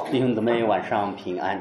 弟兄姊妹晚上平安。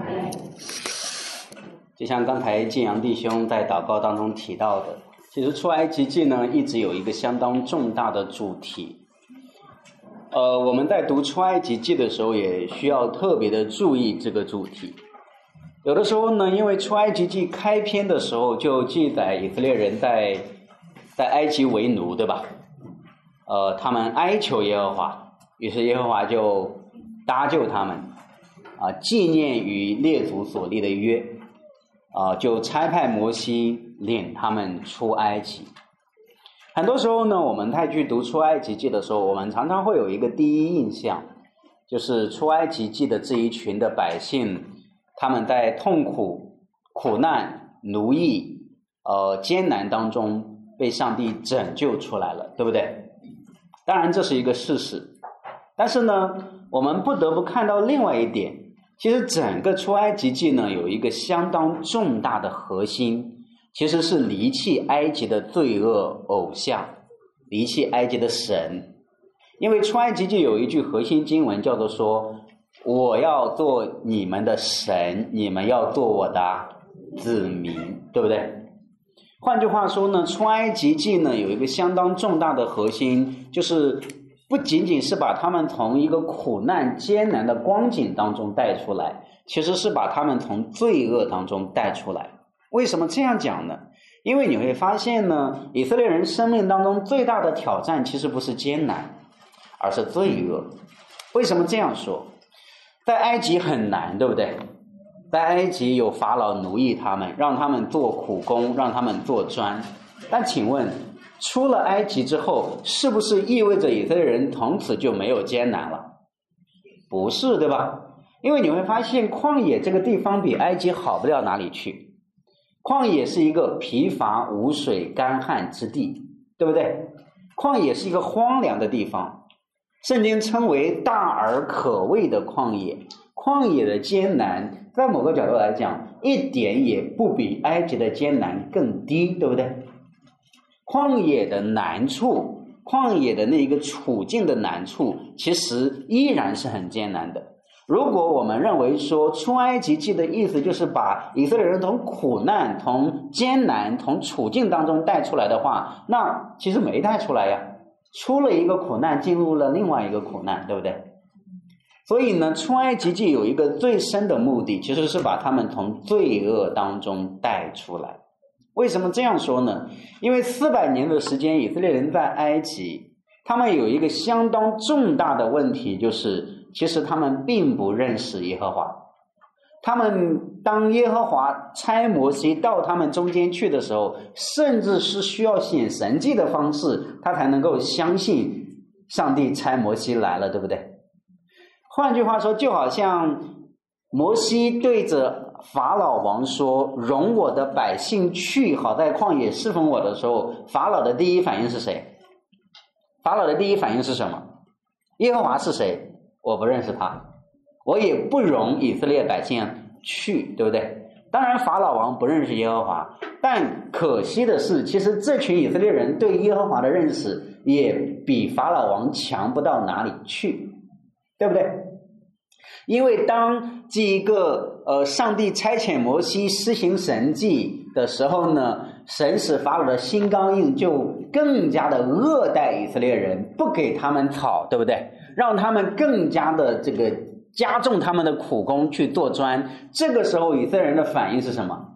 就像刚才建阳弟兄在祷告当中提到的，其实出埃及记呢一直有一个相当重大的主题。我们在读出埃及记的时候也需要特别的注意这个主题。有的时候呢，因为出埃及记开篇的时候就记载以色列人在埃及为奴，对吧？他们哀求耶和华，于是耶和华就搭救他们，纪念与列祖所立的约，就差派摩西领他们出埃及。很多时候呢，我们在去读出埃及记的时候，我们常常会有一个第一印象，就是出埃及记的这一群的百姓，他们在痛苦、苦难、奴役、艰难当中被上帝拯救出来了，对不对？当然这是一个事实，但是呢，我们不得不看到另外一点，其实整个出埃及记呢有一个相当重大的核心，其实是离弃埃及的罪恶偶像，离弃埃及的神。因为出埃及记有一句核心经文叫做说，我要做你们的神，你们要做我的子民，对不对？换句话说呢，出埃及记呢有一个相当重大的核心，就是不仅仅是把他们从一个苦难艰难的光景当中带出来，其实是把他们从罪恶当中带出来。为什么这样讲呢？因为你会发现呢，以色列人生命当中最大的挑战其实不是艰难，而是罪恶。为什么这样说？在埃及很难，对不对？在埃及有法老奴役他们，让他们做苦工，让他们做砖。但请问，出了埃及之后，是不是意味着以色列人从此就没有艰难了？不是，对吧？因为你会发现旷野这个地方比埃及好不了哪里去。旷野是一个疲乏无水干旱之地，对不对？旷野是一个荒凉的地方，圣经称为大而可畏的旷野。旷野的艰难在某个角度来讲一点也不比埃及的艰难更低，对不对？旷野的难处，旷野的那个处境的难处其实依然是很艰难的。如果我们认为说出埃及记的意思就是把以色列人从苦难、从艰难、从处境当中带出来的话，那其实没带出来呀，出了一个苦难进入了另外一个苦难，对不对？所以呢，出埃及记有一个最深的目的，其实是把他们从罪恶当中带出来。为什么这样说呢？因为400年的时间，以色列人在埃及，他们有一个相当重大的问题，就是其实他们并不认识耶和华。他们当耶和华差摩西到他们中间去的时候，甚至是需要显神迹的方式，他才能够相信上帝差摩西来了，对不对？换句话说，就好像摩西对着法老王说，容我的百姓去，好在旷野侍奉我的时候，法老的第一反应是谁？法老的第一反应是什么？耶和华是谁？我不认识他，我也不容以色列百姓去，对不对？当然法老王不认识耶和华，但可惜的是，其实这群以色列人对耶和华的认识也比法老王强不到哪里去，对不对？因为当这一个上帝差遣摩西施行神迹的时候呢，神使法老的心刚硬，就更加的恶待以色列人，不给他们草，对不对？让他们更加的这个加重他们的苦工去做砖。这个时候以色列人的反应是什么？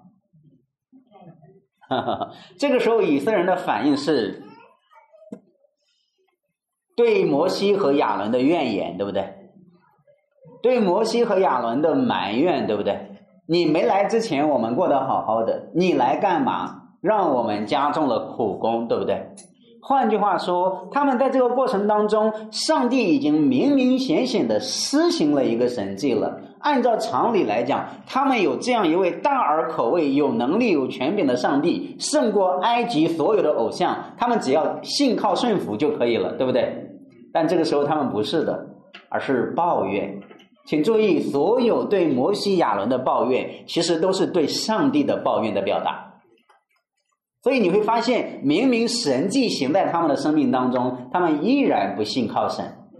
这个时候以色列人的反应是对摩西和亚伦的怨言，对不对？对摩西和亚伦的埋怨，对不对？你没来之前我们过得好好的，你来干嘛？让我们加重了苦工，对不对？换句话说，他们在这个过程当中，上帝已经明明显显的施行了一个神迹了。按照常理来讲，他们有这样一位大而可畏、有能力有权柄的上帝，胜过埃及所有的偶像，他们只要信靠顺服就可以了，对不对？但这个时候他们不是的，而是抱怨。请注意，所有对摩西亚伦的抱怨其实都是对上帝的抱怨的表达。所以你会发现，明明神迹行在他们的生命当中，他们依然不信靠神，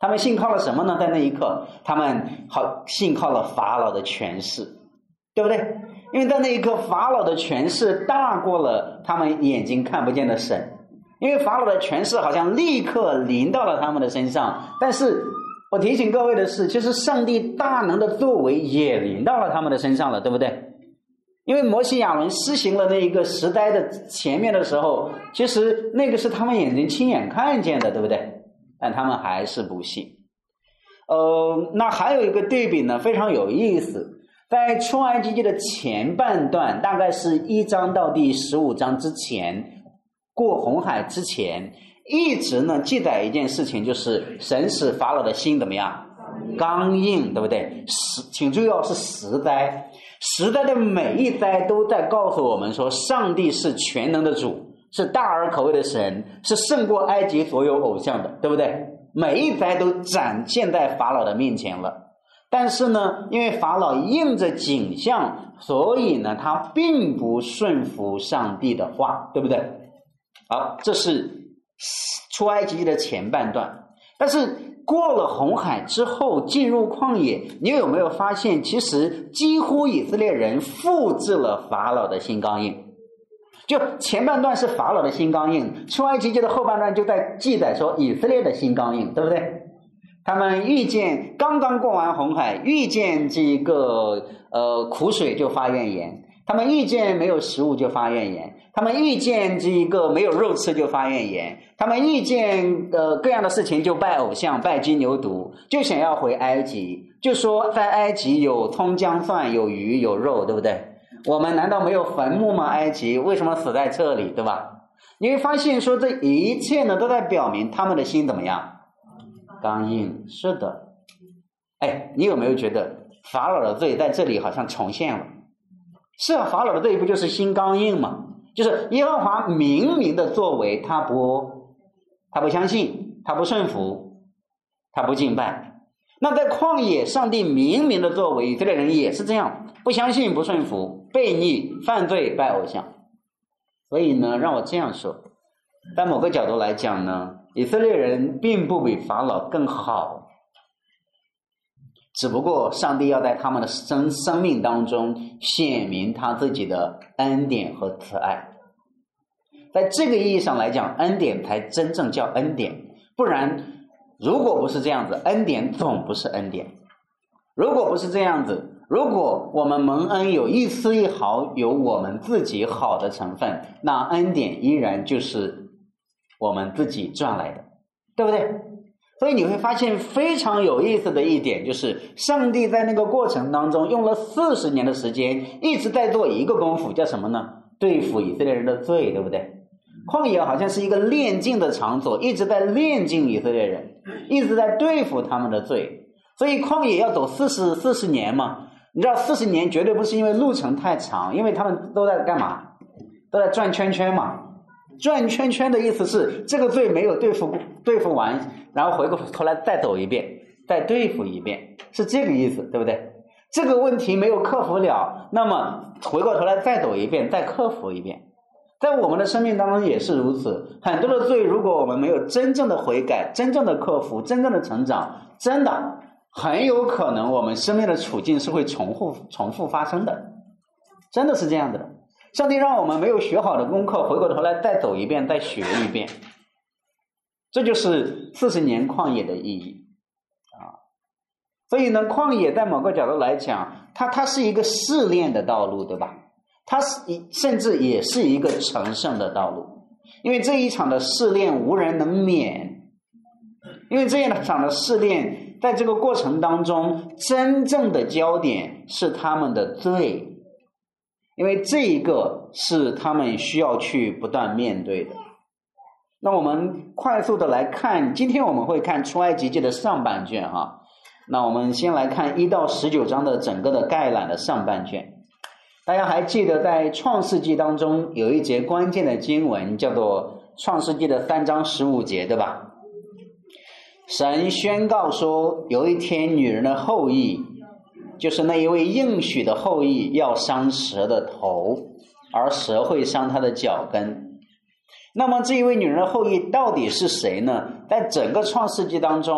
他们信靠了什么呢？在那一刻，他们信靠了法老的权势，对不对？因为在那一刻，法老的权势大过了他们眼睛看不见的神，因为法老的权势好像立刻临到了他们的身上。但是我提醒各位的是，其实上帝大能的作为也临到了他们的身上了，对不对？因为摩西亚伦施行了那一个时代的前面的时候，其实那个是他们眼睛亲眼看见的，对不对？但他们还是不信。那还有一个对比呢，非常有意思。在出埃及记的前半段，大概是1章到第15章之前，过红海之前，一直呢记载一件事情，就是神使法老的心怎么样？刚硬，对不对？请注意是10灾。10灾的每一灾都在告诉我们说，上帝是全能的主，是大而可畏的神，是胜过埃及所有偶像的，对不对？每一灾都展现在法老的面前了。但是呢，因为法老应着景象，所以呢他并不顺服上帝的话，对不对？好，这是出埃及记的前半段。但是过了红海之后，进入旷野，你有没有发现，其实几乎以色列人复制了法老的心刚硬？就前半段是法老的心刚硬，出埃及记的后半段就在记载说以色列的心刚硬，对不对？他们遇见刚刚过完红海，遇见这个苦水就发怨言，他们遇见没有食物就发怨言，他们遇见这个没有肉吃就发怨言，他们遇见各样的事情就拜偶像，拜金牛犊，就想要回埃及，就说在埃及有葱姜蒜，有鱼有肉，对不对？我们难道没有坟墓吗？埃及为什么死在这里，对吧？你会发现说这一切呢都在表明他们的心怎么样？刚硬。是的。你有没有觉得法老的罪在这里好像重现了？是啊，法老的罪不就是心刚硬吗？就是耶和华明明的作为，他不相信，他不顺服，他不敬拜。那在旷野，上帝明明的作为，以色列人也是这样，不相信，不顺服，悖逆，犯罪，拜偶像。所以呢，让我这样说，在某个角度来讲呢，以色列人并不比法老更好，只不过上帝要在他们的生命当中显明他自己的恩典和慈爱。在这个意义上来讲，恩典才真正叫恩典，不然如果不是这样子，恩典总不是恩典。如果不是这样子，如果我们蒙恩有一丝一毫有我们自己好的成分，那恩典依然就是我们自己赚来的，对不对？所以你会发现非常有意思的一点，就是上帝在那个过程当中用了40年的时间，一直在做一个功夫，叫什么呢？对付以色列人的罪，对不对？旷野好像是一个炼净的场所，一直在炼净以色列人，一直在对付他们的罪。所以旷野要走40年嘛，你知道40年绝对不是因为路程太长，因为他们都在干嘛？都在转圈圈嘛。转圈圈的意思是这个罪没有对付完，然后回过头来再走一遍，再对付一遍，是这个意思，对不对？这个问题没有克服了，那么回过头来再走一遍，再克服一遍。在我们的生命当中也是如此，很多的罪如果我们没有真正的悔改，真正的克服，真正的成长，真的很有可能我们生命的处境是会重复发生的，真的是这样的。上帝让我们没有学好的功课，回过头来再走一遍，再学一遍，这就是40年旷野的意义啊。所以呢，旷野在某个角度来讲，它是一个试炼的道路，对吧？它甚至也是一个成圣的道路，因为这一场的试炼无人能免，因为这一场的试炼在这个过程当中，真正的焦点是他们的罪。因为这一个是他们需要去不断面对的。那我们快速的来看，今天我们会看出埃及记的上半卷哈。那我们先来看1到19章的整个的概览的上半卷。大家还记得在创世纪当中有一节关键的经文叫做创世纪的3章15节，对吧？神宣告说，有一天女人的后裔，就是那一位应许的后裔，要伤蛇的头，而蛇会伤他的脚跟。那么这一位女人的后裔到底是谁呢？在整个创世纪当中，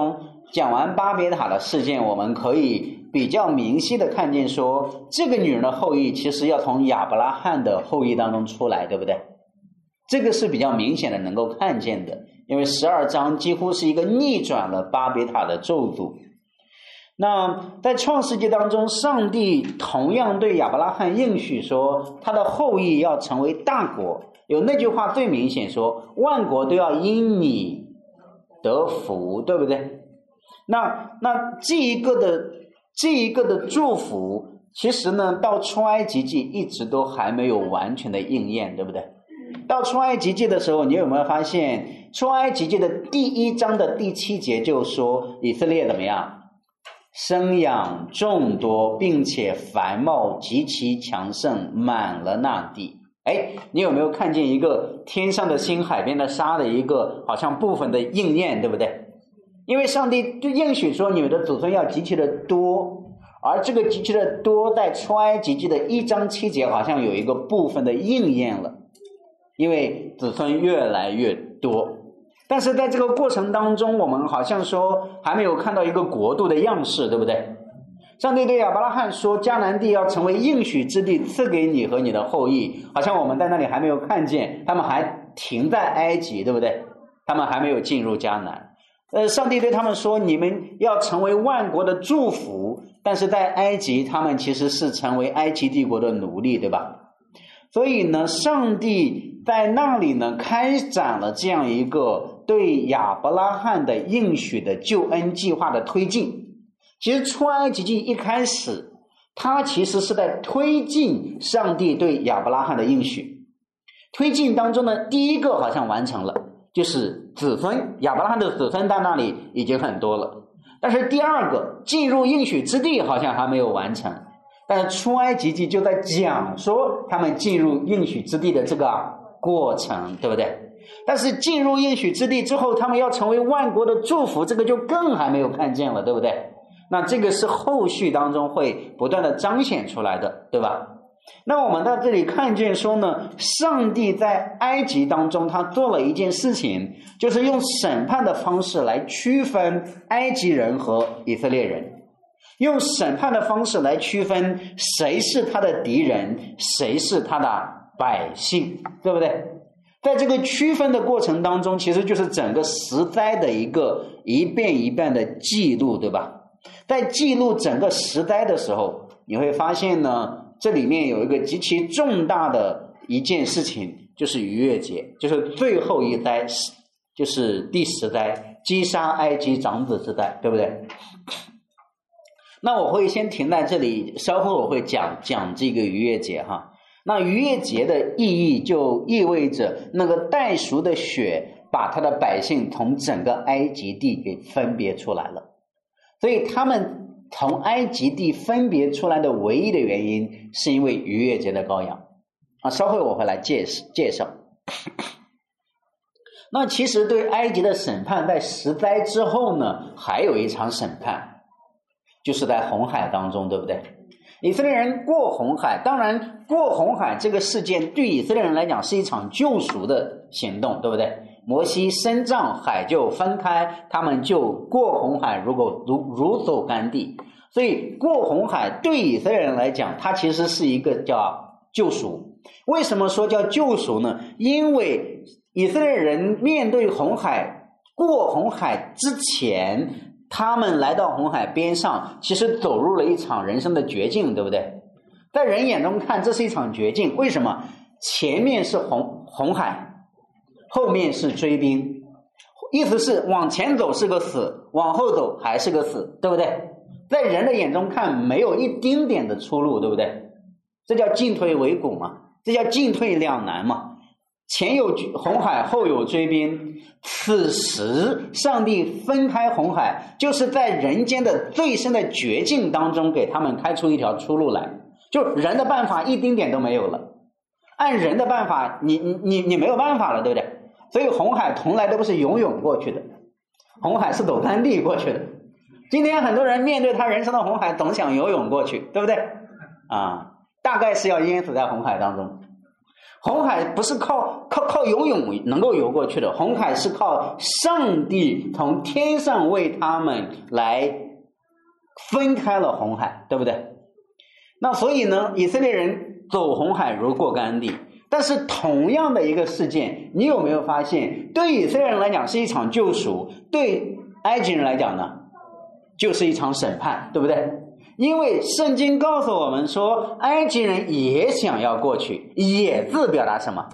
讲完巴别塔的事件，我们可以比较明晰的看见说，这个女人的后裔其实要从亚伯拉罕的后裔当中出来，对不对？这个是比较明显的能够看见的，因为12章几乎是一个逆转了巴别塔的咒诅。那在创世纪当中，上帝同样对亚伯拉罕应许说，他的后裔要成为大国，有那句话最明显说，万国都要因你得福，对不对？那这一个的祝福，其实呢，到出埃及记一直都还没有完全的应验，对不对？到出埃及记的时候，你有没有发现，出埃及记的第1章的第7节就说以色列怎么样？生养众多，并且繁茂极其强盛，满了那地。你有没有看见一个天上的星，海边的沙的一个好像部分的应验，对不对？因为上帝就应许说你们的子孙要极其的多，而这个极其的多在出埃及记的1章7节好像有一个部分的应验了，因为子孙越来越多。但是在这个过程当中，我们好像说还没有看到一个国度的样式，对不对？上帝对亚伯拉罕说，迦南地要成为应许之地，赐给你和你的后裔，好像我们在那里还没有看见，他们还停在埃及，对不对？他们还没有进入迦南。上帝对他们说，你们要成为万国的祝福，但是在埃及他们其实是成为埃及帝国的奴隶，对吧？所以呢，上帝在那里呢开展了这样一个对亚伯拉罕的应许的救恩计划的推进。其实出埃及记一开始，他其实是在推进上帝对亚伯拉罕的应许。推进当中呢，第一个好像完成了，就是子孙，亚伯拉罕的子孙在那里已经很多了。但是第二个进入应许之地好像还没有完成，但是出埃及记就在讲说他们进入应许之地的这个过程，对不对？但是进入应许之地之后，他们要成为万国的祝福，这个就更还没有看见了，对不对？那这个是后续当中会不断的彰显出来的，对吧？那我们在这里看见说呢，上帝在埃及当中他做了一件事情，就是用审判的方式来区分埃及人和以色列人，用审判的方式来区分谁是他的敌人，谁是他的百姓，对不对？在这个区分的过程当中，其实就是整个十灾的一个一遍一遍的记录，对吧？在记录整个十灾的时候，你会发现呢，这里面有一个极其重大的一件事情，就是逾越节，就是最后一灾，就是第10灾，击杀埃及长子之灾，对不对？那我会先停在这里，稍后我会讲这个逾越节哈。那逾越节的意义就意味着那个代赎的血把他的百姓从整个埃及地给分别出来了，所以他们从埃及地分别出来的唯一的原因是因为逾越节的羔羊稍后我会来介绍。那其实对埃及的审判在10灾之后呢，还有一场审判，就是在红海当中，对不对？以色列人过红海，当然过红海这个事件对以色列人来讲是一场救赎的行动，对不对？摩西伸杖，海就分开，他们就过红海，如走干地。所以过红海对以色列人来讲，它其实是一个叫救赎。为什么说叫救赎呢？因为以色列人面对红海，过红海之前，他们来到红海边上，其实走入了一场人生的绝境，对不对？在人眼中看，这是一场绝境。为什么？前面是红海，后面是追兵，意思是往前走是个死，往后走还是个死，对不对？在人的眼中看，没有一丁点的出路，对不对？这叫进退维谷嘛，这叫进退两难嘛。前有红海，后有追兵，此时上帝分开红海，就是在人间的最深的绝境当中给他们开出一条出路来，就人的办法一丁点都没有了，按人的办法你没有办法了，对不对？所以红海从来都不是游泳过去的，红海是走干地过去的。今天很多人面对他人生的红海总想游泳过去，对不对？大概是要淹死在红海当中。 红海不是靠游泳能够游过去的，红海是靠上帝从天上为他们来分开了红海，对不对？那所以呢，以色列人走红海如过干地。但是同样的一个事件，你有没有发现，对以色列人来讲是一场救赎，对埃及人来讲呢，就是一场审判，对不对？因为圣经告诉我们说，埃及人也想要过去，也字表达什么？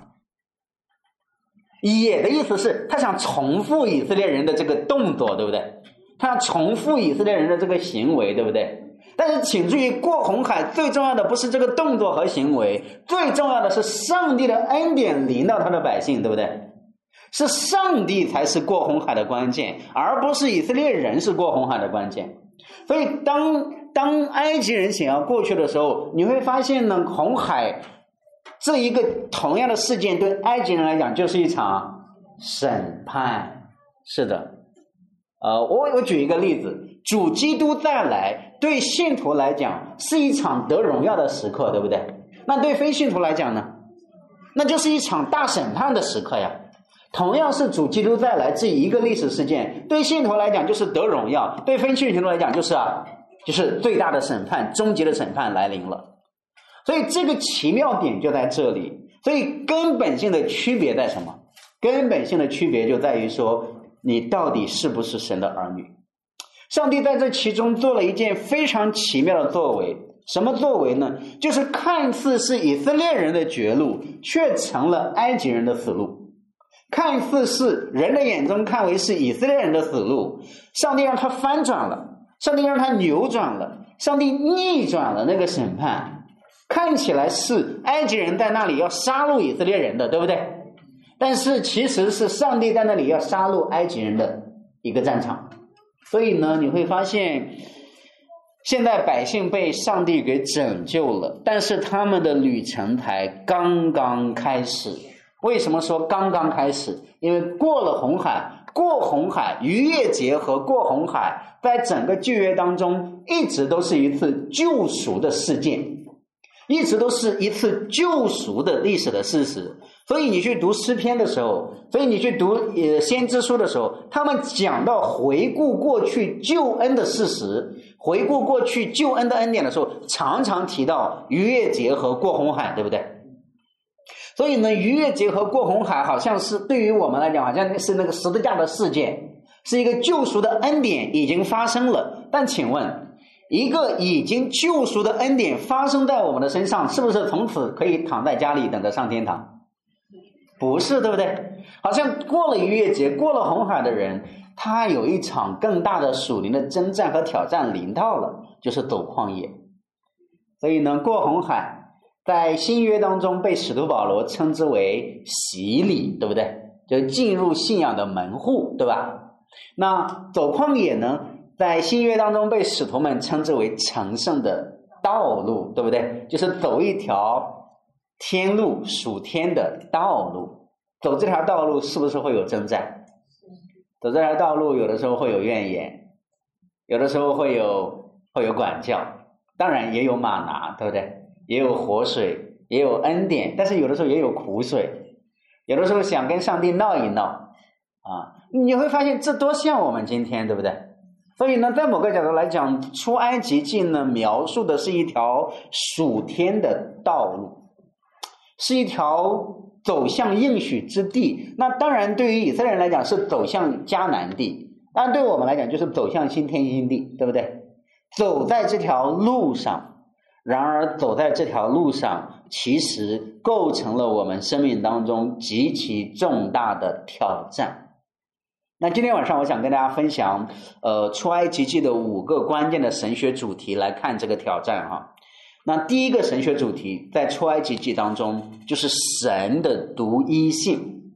也的意思是他想重复以色列人的这个动作，对不对？他想重复以色列人的这个行为，对不对？但是请注意，过红海最重要的不是这个动作和行为，最重要的是上帝的恩典临到他的百姓，对不对？是上帝才是过红海的关键，而不是以色列人是过红海的关键。所以当埃及人想要过去的时候，你会发现呢，红海这一个同样的事件对埃及人来讲就是一场审判。是的，我举一个例子，主基督再来对信徒来讲是一场得荣耀的时刻，对不对？那对非信徒来讲呢，那就是一场大审判的时刻呀。同样是主基督再来这一个历史事件，对信徒来讲就是得荣耀，对非信徒来讲就是最大的审判，终极的审判来临了。所以这个奇妙点就在这里。所以根本性的区别在什么？根本性的区别就在于说，你到底是不是神的儿女。上帝在这其中做了一件非常奇妙的作为。什么作为呢？就是看似是以色列人的绝路，却成了埃及人的死路。看似是人的眼中看为是以色列人的死路，上帝让他翻转了，上帝让他扭转了，上帝逆转了那个审判。看起来是埃及人在那里要杀戮以色列人的，对不对？但是其实是上帝在那里要杀戮埃及人的一个战场。所以呢，你会发现现在百姓被上帝给拯救了，但是他们的旅程才刚刚开始。为什么说刚刚开始？因为过了红海，逾越节和过红海在整个旧约当中一直都是一次救赎的事件，一直都是一次救赎的历史的事实。所以你去读诗篇的时候，所以你去读先知书的时候，他们讲到回顾过去救恩的事实，回顾过去救恩的恩典的时候，常常提到逾越节和过红海，对不对？所以呢，逾越节和过红海好像是对于我们来讲，好像是那个十字架的事件，是一个救赎的恩典已经发生了。但请问，一个已经救赎的恩典发生在我们的身上，是不是从此可以躺在家里等着上天堂？不是，对不对？好像过了逾越节，过了红海的人，他有一场更大的属灵的征战和挑战临到了，就是走旷野。所以呢，过红海在新约当中被使徒保罗称之为洗礼，对不对？就是进入信仰的门户，对吧？那走旷野呢，在新约当中被使徒们称之为成圣的道路，对不对？就是走一条天路，属天的道路。走这条道路是不是会有征战？走这条道路有的时候会有怨言，有的时候会有管教，当然也有玛拿，对不对？也有活水，也有恩典，但是有的时候也有苦水，有的时候想跟上帝闹一闹啊，你会发现这多像我们今天，对不对？所以呢，在某个角度来讲，出埃及记呢描述的是一条属天的道路，是一条走向应许之地。那当然对于以色列人来讲是走向迦南地，当然对我们来讲就是走向新天新地，对不对？走在这条路上，然而走在这条路上其实构成了我们生命当中极其重大的挑战。那今天晚上我想跟大家分享出埃及记的5个关键的神学主题来看这个挑战哈。那第一个神学主题在出埃及记当中就是神的独一性。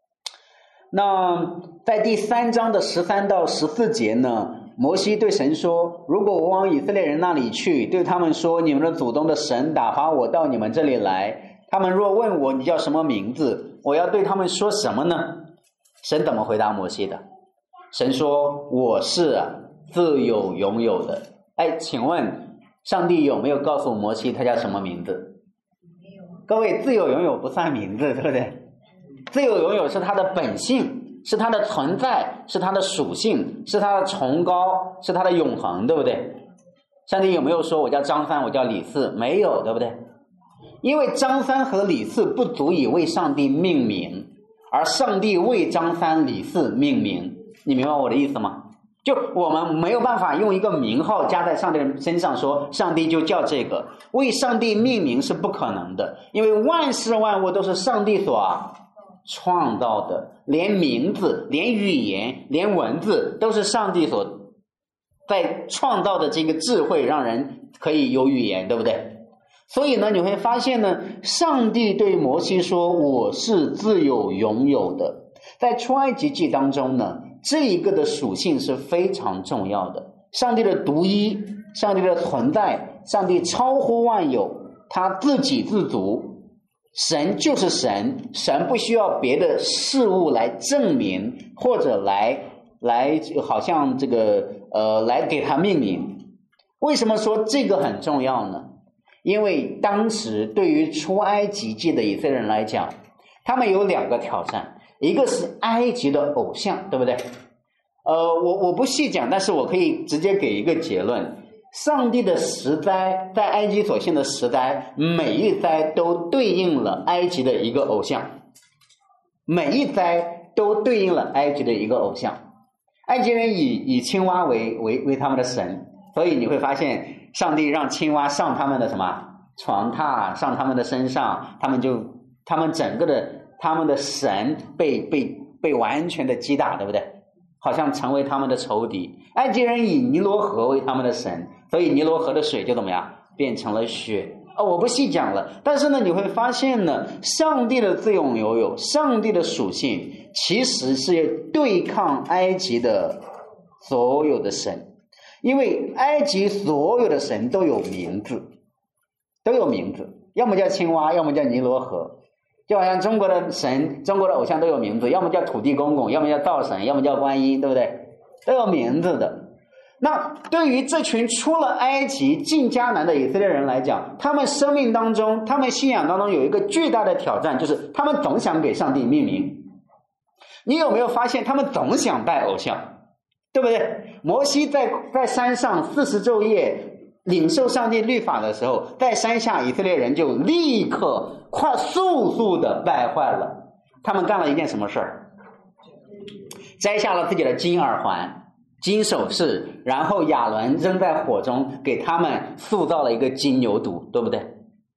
那在第3章的13到14节呢，摩西对神说，如果我往以色列人那里去，对他们说，你们的祖宗的神打发我到你们这里来，他们若问我你叫什么名字，我要对他们说什么呢？神怎么回答摩西的？神说，我是自有永有的。请问上帝有没有告诉摩西他叫什么名字？ 各位，自由拥有不算名字，对不对？自由拥有是它的本性，是它的存在，是它的属性，是它的崇高，是它的永恒，对不对？上帝有没有说我叫张三，我叫李四？没有，对不对？因为张三和李四不足以为上帝命名，而上帝为张三李四命名，你明白我的意思吗？就我们没有办法用一个名号加在上帝的身上说上帝就叫这个，为上帝命名是不可能的，因为万事万物都是上帝所创造的，连名字，连语言，连文字都是上帝所在创造的这个智慧，让人可以有语言，对不对？所以呢，你会发现呢，上帝对摩西说我是自有拥有的。在出埃及记当中呢，这一个的属性是非常重要的，上帝的独一，上帝的存在，上帝超乎万有，他自给自足，神就是神，神不需要别的事物来证明，或者来好像这个来给他命名。为什么说这个很重要呢？因为当时对于出埃及记的以色列人来讲，他们有两个挑战，一个是埃及的偶像，对不对？我不细讲，但是我可以直接给一个结论，上帝的十灾，在埃及所献的十灾，每一灾都对应了埃及的一个偶像，每一灾都对应了埃及的一个偶像。埃及人以青蛙为他们的神，所以你会发现上帝让青蛙上他们的什么床榻，上他们的身上，他们整个的他们的神被完全的击打，对不对？好像成为他们的仇敌。埃及人以尼罗河为他们的神，所以尼罗河的水就怎么样变成了血。我不细讲了，但是呢，你会发现呢，上帝的自由拥有，上帝的属性其实是对抗埃及的所有的神。因为埃及所有的神都有名字，要么叫青蛙，要么叫尼罗河，就好像中国的神，中国的偶像都有名字，要么叫土地公公，要么叫灶神，要么叫观音，对不对？都有名字的。那对于这群出了埃及进迦南的以色列人来讲，他们生命当中，他们信仰当中有一个巨大的挑战，就是他们总想给上帝命名。你有没有发现他们总想拜偶像，对不对？摩西在山上40昼夜领受上帝律法的时候，在山下以色列人就立刻速速的败坏了。他们干了一件什么事儿？摘下了自己的金耳环、金首饰，然后亚伦扔在火中，给他们塑造了一个金牛犊，对不对？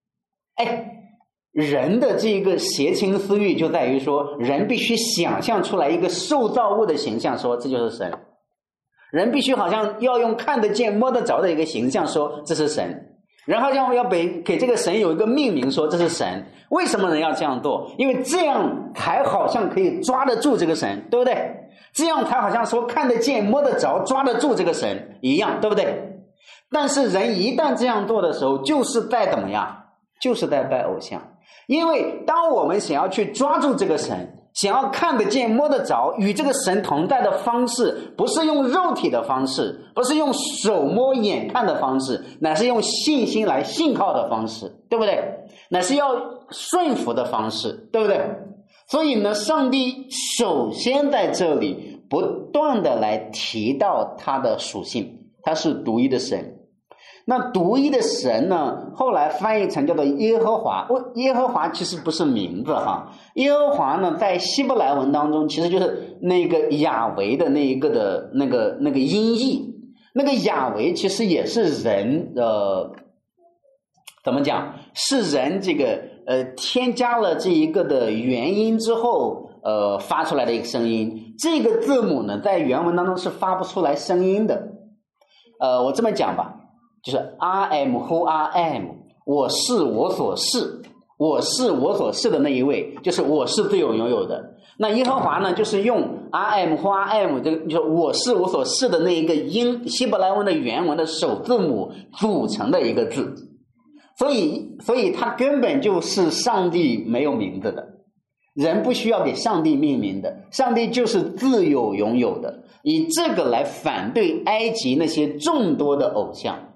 人的这个邪情私欲就在于说，人必须想象出来一个受造物的形象，说这就是神。人必须好像要用看得见摸得着的一个形象说这是神，然后要给这个神有一个命名说这是神。为什么人要这样做？因为这样才好像可以抓得住这个神，对不对？这样才好像说看得见摸得着抓得住这个神一样，对不对？但是人一旦这样做的时候，就是在怎么样？就是在拜偶像。因为当我们想要去抓住这个神，想要看得见摸得着与这个神同在的方式，不是用肉体的方式，不是用手摸眼看的方式，乃是用信心来信靠的方式，对不对？乃是要顺服的方式，对不对？所以呢，上帝首先在这里不断的来提到他的属性，他是独一的神。那独一的神呢，后来翻译成叫做耶和华。耶和华其实不是名字哈，耶和华呢在希伯来文当中其实就是那个亚维的那一个的那个音译。那个亚维其实也是人怎么讲，是人这个添加了这一个的元音之后发出来的一个声音。这个字母呢在原文当中是发不出来声音的。我这么讲吧，就是 I am who I am， 我是我所是，我是我所是的那一位，就是我是自有拥有的。那耶和华呢，就是用 I am who I am， 这个就是我是我所是的那一个音，希伯来文的原文的首字母组成的一个字。所以它根本就是上帝没有名字的，人不需要给上帝命名的，上帝就是自有拥有的。以这个来反对埃及那些众多的偶像。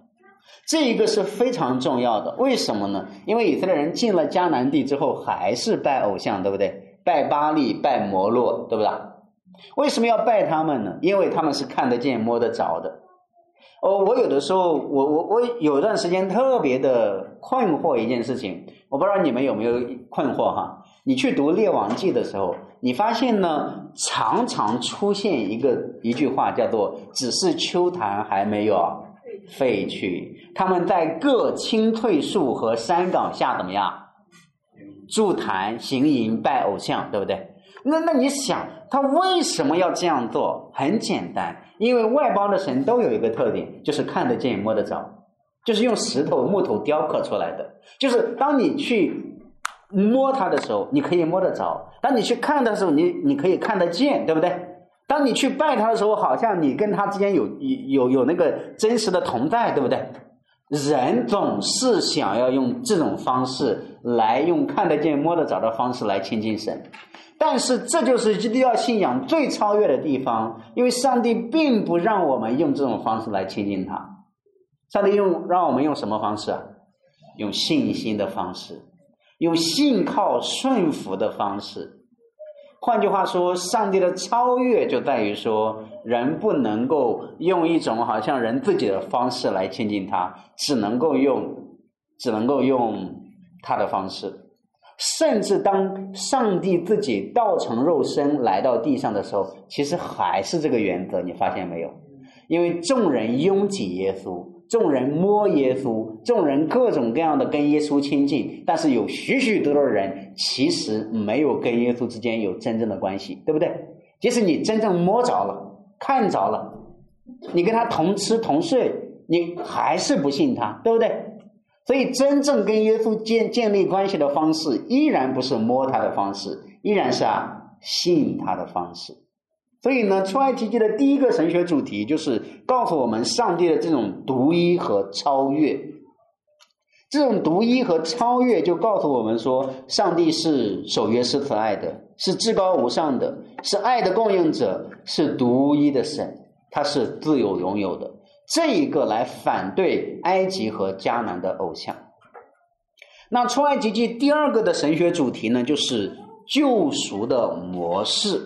这一个是非常重要的。为什么呢？因为以色列人进了迦南地之后还是拜偶像，对不对？拜巴力，拜摩洛，对不对？为什么要拜他们呢？因为他们是看得见摸得着的。我有的时候我有段时间特别的困惑一件事情，我不知道你们有没有困惑哈。你去读列王记的时候，你发现呢常常出现一句话，叫做只是秋坛还没有废去，他们在各青翠树和山岗下怎么样筑坛行营拜偶像，对不对？那你想他为什么要这样做？很简单，因为外邦的神都有一个特点，就是看得见摸得着，就是用石头木头雕刻出来的，就是当你去摸它的时候你可以摸得着，当你去看的时候你可以看得见，对不对？当你去拜它的时候，好像你跟它之间有那个真实的同在，对不对？人总是想要用这种方式来用看得见摸得着的方式来亲近神，但是这就是基督教信仰最超越的地方，因为上帝并不让我们用这种方式来亲近他。上帝让我们用什么方式啊？用信心的方式，用信靠顺服的方式。换句话说，上帝的超越就在于说，人不能够用一种好像人自己的方式来亲近他，只能够用他的方式。甚至当上帝自己道成肉身来到地上的时候，其实还是这个原则，你发现没有？因为众人拥挤耶稣，众人摸耶稣，众人各种各样的跟耶稣亲近，但是有许许多多的人其实没有跟耶稣之间有真正的关系，对不对？即使你真正摸着了，看着了，你跟他同吃同睡，你还是不信他，对不对？所以真正跟耶稣建立关系的方式依然不是摸他的方式，依然是信他的方式。所以呢，出埃及记的第一个神学主题就是告诉我们上帝的这种独一和超越。这种独一和超越就告诉我们说，上帝是守约施慈爱的，是至高无上的，是爱的供应者，是独一的神，他是自有拥有的。这一个来反对埃及和迦南的偶像。那出埃及记第二个的神学主题呢，就是救赎的模式。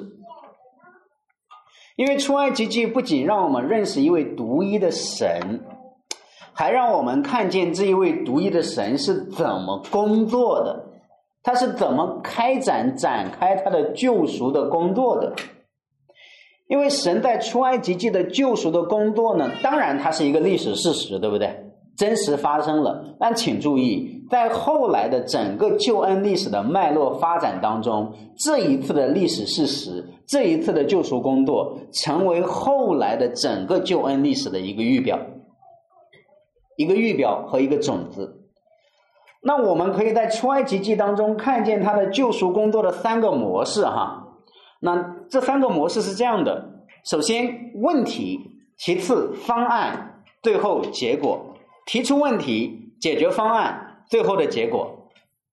因为出埃及记不仅让我们认识一位独一的神，还让我们看见这一位独一的神是怎么工作的，他是怎么展开他的救赎的工作的。因为神在出埃及记的救赎的工作呢，当然它是一个历史事实，对不对？真实发生了。但请注意，在后来的整个救恩历史的脉络发展当中，这一次的历史事实，这一次的救赎工作，成为后来的整个救恩历史的一个预表和一个种子。那我们可以在出埃及记当中看见他的救赎工作的三个模式哈。那这三个模式是这样的：首先问题，其次方案，最后结果。提出问题，解决方案，最后的结果。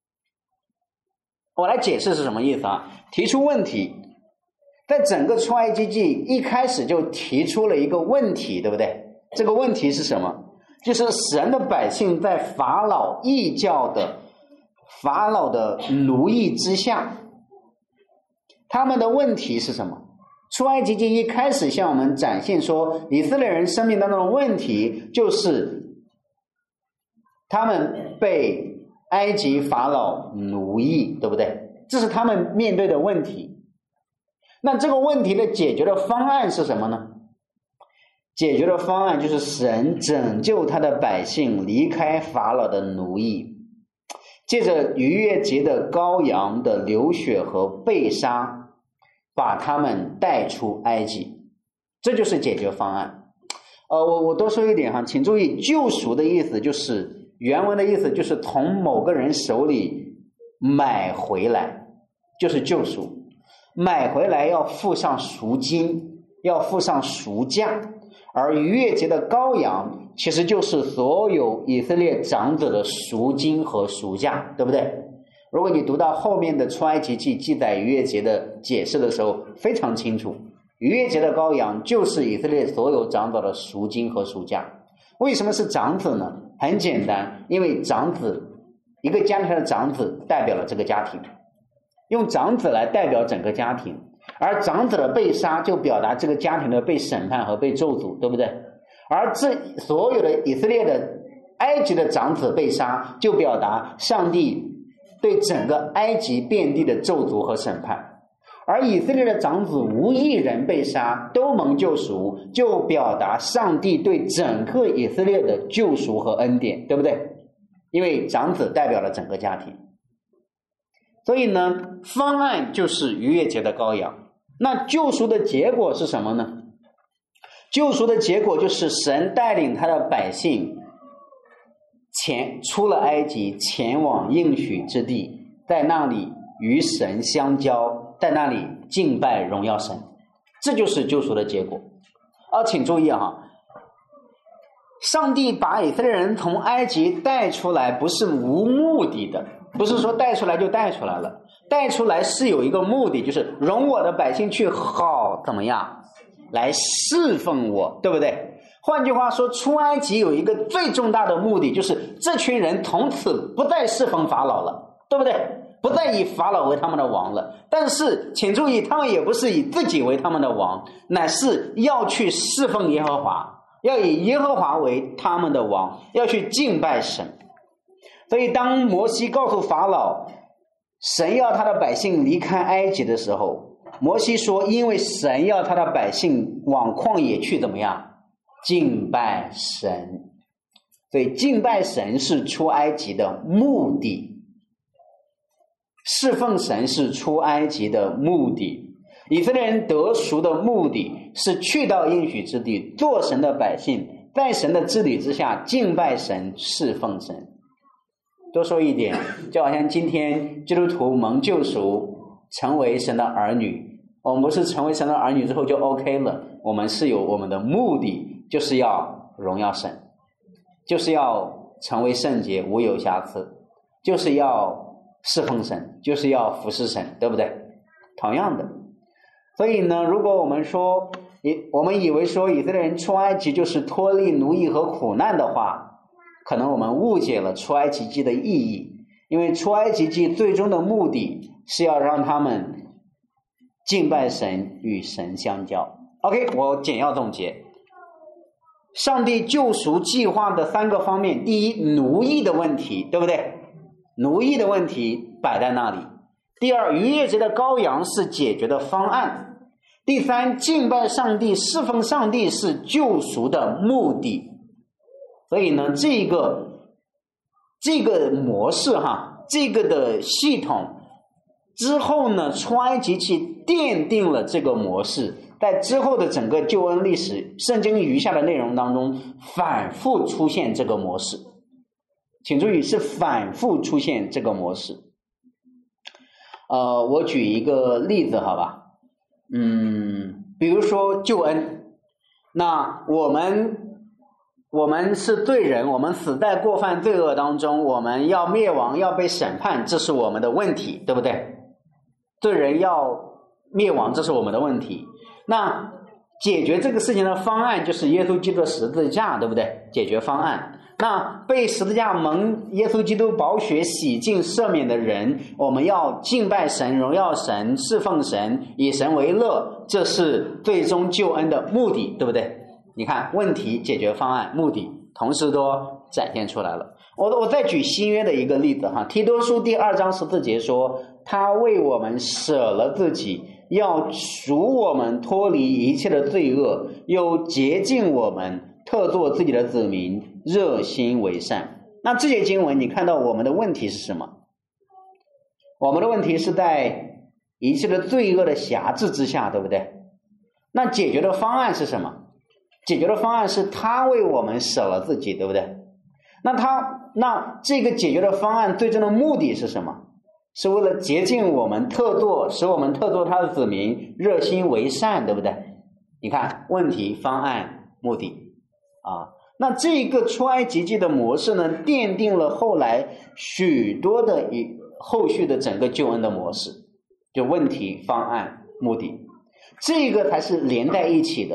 我来解释是什么意思啊？提出问题，在整个出埃及记一开始就提出了一个问题，对不对？这个问题是什么？就是神的百姓在法老异教的法老的奴役之下，他们的问题是什么？出埃及记一开始向我们展现说，以色列人生命当中的问题就是他们被埃及法老奴役，对不对？这是他们面对的问题。那这个问题的解决的方案是什么呢？解决的方案就是神拯救他的百姓离开法老的奴役，借着逾越节的羔羊的流血和被杀，把他们带出埃及。这就是解决方案。我多说一点哈，请注意，救赎的意思就是原文的意思就是从某个人手里买回来，就是救赎。买回来要付上赎金，要付上赎价，而逾越节的羔羊其实就是所有以色列长者的赎金和赎价，对不对？如果你读到后面的出埃及记记载逾越节的解释的时候，非常清楚，逾越节的羔羊就是以色列所有长者的赎金和赎价。 为什么是长子呢？很简单，因为长子，一个家庭的长子代表了这个家庭，用长子来代表整个家庭，而长子的被杀就表达这个家庭的被审判和被咒诅，对不对？而这所有的以色列的埃及的长子被杀，就表达上帝对整个埃及遍地的咒诅和审判。而以色列的长子无一人被杀，都蒙救赎，就表达上帝对整个以色列的救赎和恩典，对不对？因为长子代表了整个家庭。所以呢，方案就是逾越节的羔羊。那救赎的结果是什么呢？救赎的结果就是神带领他的百姓出了埃及，前往应许之地，在那里与神相交，在那里敬拜荣耀神，这就是救赎的结果。请注意上帝把以色列人从埃及带出来不是无目的的，不是说带出来就带出来了，带出来是有一个目的，就是容我的百姓去好怎么样来侍奉我，对不对？换句话说，出埃及有一个最重大的目的，就是这群人从此不再侍奉法老了，对不对？不再以法老为他们的王了。但是请注意，他们也不是以自己为他们的王，乃是要去侍奉耶和华，要以耶和华为他们的王，要去敬拜神。所以当摩西告诉法老神要他的百姓离开埃及的时候，摩西说，因为神要他的百姓往旷野去怎么样敬拜神。所以敬拜神是出埃及的目的，侍奉神是出埃及的目的。以色列人得赎的目的是去到应许之地，做神的百姓，在神的治理之下敬拜神，侍奉神。多说一点，就好像今天基督徒蒙救赎，成为神的儿女，我们不是成为神的儿女之后就 OK 了，我们是有我们的目的，就是要荣耀神，就是要成为圣洁无有瑕疵，就是要侍奉神，就是要服侍神，对不对？同样的，所以呢，如果我们以为说以色列人出埃及就是脱离奴役和苦难的话，可能我们误解了出埃及记的意义。因为出埃及记最终的目的是要让他们敬拜神，与神相交。 OK， 我简要总结上帝救赎计划的3个方面。第一，奴役的问题，对不对？奴役的问题摆在那里。第二，逾越节的羔羊是解决的方案。第三，敬拜上帝，侍奉上帝是救赎的目的。所以呢，这个模式这个的系统之后呢，出埃及记奠定了这个模式，在之后的整个救恩历史圣经余下的内容当中反复出现这个模式。请注意，是反复出现这个模式。我举一个例子好吧，比如说救恩，那我们是罪人，我们死在过犯罪恶当中，我们要灭亡，要被审判，这是我们的问题，对不对？罪人要灭亡，这是我们的问题。那解决这个事情的方案就是耶稣基督的十字架，对不对？解决方案。那被十字架蒙耶稣基督宝血洗净赦免的人，我们要敬拜神，荣耀神，侍奉神，以神为乐，这是最终救恩的目的，对不对？你看，问题、解决方案、目的同时都展现出来了。我再举新约的一个例子提多书第2章14节说，他为我们舍了自己，要赎我们脱离一切的罪恶，又洁净我们，特作自己的子民，热心为善。那这些经文你看到我们的问题是什么？我们的问题是在一切的罪恶的辖制之下，对不对？那解决的方案是什么？解决的方案是他为我们舍了自己，对不对？那这个解决的方案最终的目的是什么？是为了洁净我们，使我们特作他的子民，热心为善，对不对？你看，问题、方案、目的那这个出埃及记的模式呢，奠定了后来许多的后续的整个救恩的模式，就问题、方案、目的，这个才是连在一起的。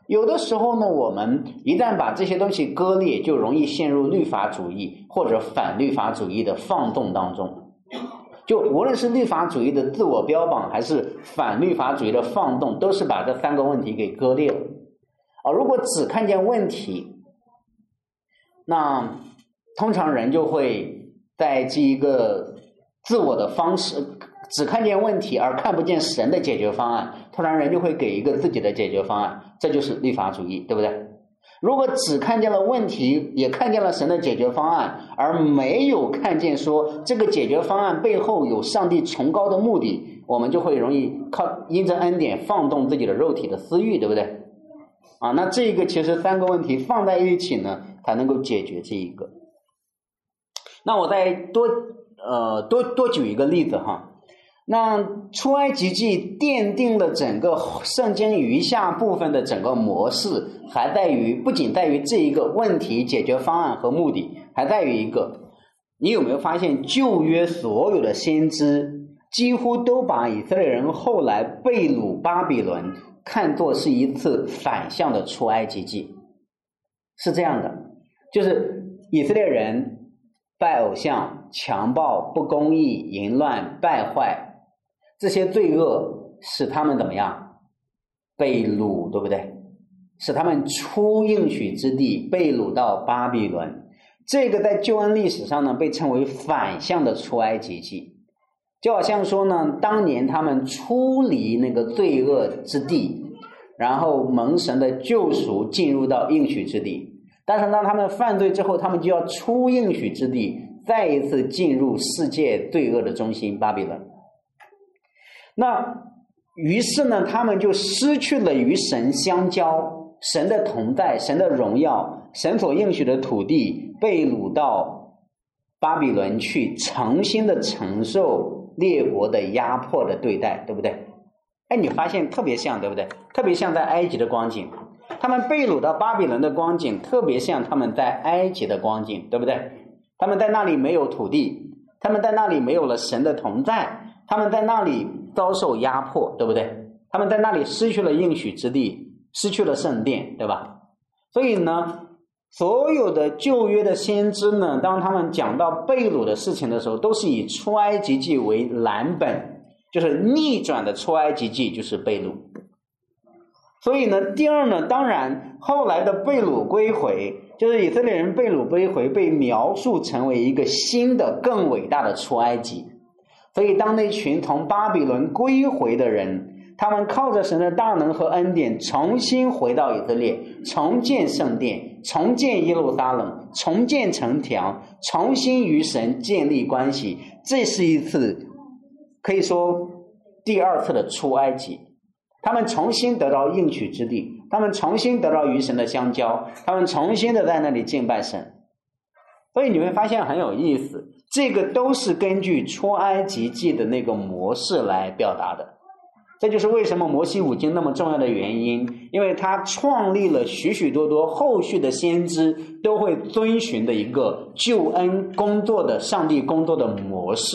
有的时候呢，我们一旦把这些东西割裂，就容易陷入律法主义或者反律法主义的放纵当中。就无论是律法主义的自我标榜，还是反律法主义的放纵，都是把这三个问题给割裂了。如果只看见问题，那通常人就会在这一个自我的方式，只看见问题而看不见神的解决方案，通常人就会给一个自己的解决方案，这就是律法主义，对不对？如果只看见了问题，也看见了神的解决方案，而没有看见说这个解决方案背后有上帝崇高的目的，我们就会容易因着恩典放纵自己的肉体的私欲，对不对？那这个其实三个问题放在一起呢，才能够解决这一个。那我再多举一个例子哈。那出埃及记奠定了整个圣经余下部分的整个模式，不仅在于这一个问题解决方案和目的，还在于一个，你有没有发现旧约所有的先知几乎都把以色列人后来被掳巴比伦看作是一次反向的出埃及记？是这样的，就是以色列人拜偶像、强暴、不公义、淫乱、败坏，这些罪恶使他们怎么样？被掳，对不对？使他们出应许之地，被掳到巴比伦。这个在救恩历史上呢，被称为反向的出埃及记。就好像说呢，当年他们出离那个罪恶之地，然后蒙神的救赎，进入到应许之地。但是当他们犯罪之后，他们就要出应许之地，再一次进入世界罪恶的中心巴比伦。那于是呢，他们就失去了与神相交，神的同在，神的荣耀，神所应许的土地，被掳到巴比伦去，重新的承受列国的压迫的对待，对不对？你发现特别像，对不对？特别像在埃及的光景，他们被掳到巴比伦的光景特别像他们在埃及的光景，对不对？他们在那里没有土地，他们在那里没有了神的同在，他们在那里遭受压迫，对不对？他们在那里失去了应许之地，失去了圣殿，对吧？所以呢，所有的旧约的先知呢，当他们讲到被掳的事情的时候，都是以出埃及记为蓝本，就是逆转的出埃及记就是被掳。所以呢，第二呢，当然后来的被掳归回，就是以色列人被掳归回，被描述成为一个新的更伟大的出埃及。所以当那群从巴比伦归回的人，他们靠着神的大能和恩典重新回到以色列，重建圣殿，重建耶路撒冷，重建城墙，重新与神建立关系。这是一次可以说第二次的出埃及，他们重新得到应许之地，他们重新得到与神的相交，他们重新的在那里敬拜神。所以你会发现很有意思，这个都是根据出埃及记的那个模式来表达的。这就是为什么摩西五经那么重要的原因，因为它创立了许许多多后续的先知都会遵循的一个救恩工作的上帝工作的模式。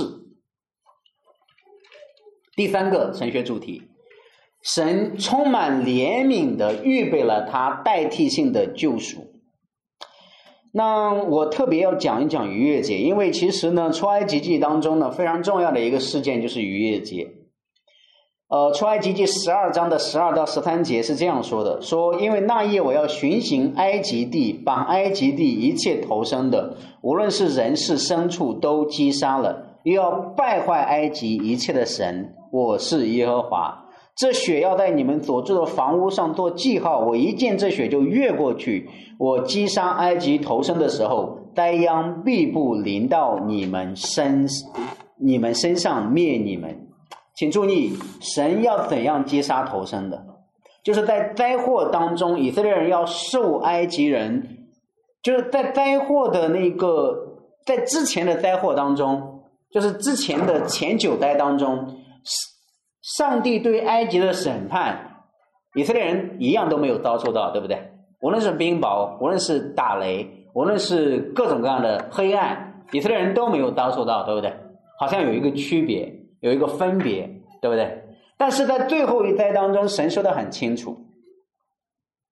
第三个神学主题，神充满怜悯的预备了他代替性的救赎。那我特别要讲一讲逾越节，因为其实呢，出埃及记当中呢非常重要的一个事件就是逾越节。出埃及记12章的12到13节是这样说的，说因为那夜我要巡行埃及地，把埃及地一切投生的，无论是人是牲畜都击杀了，又要败坏埃及一切的神，我是耶和华。这血要在你们所住的房屋上做记号，我一见这血就越过去。我击杀埃及投生的时候，灾殃必不临到你们身上灭你们。请注意，神要怎样击杀投生的？就是在灾祸当中，以色列人要受埃及人，就是在灾祸的在之前的灾祸当中，就是之前的前9灾当中，上帝对埃及的审判，以色列人一样都没有遭受到，对不对？无论是冰雹，无论是打雷，无论是各种各样的黑暗，以色列人都没有遭受到，对不对？好像有一个区别，有一个分别，对不对？但是在最后一灾当中，神说得很清楚，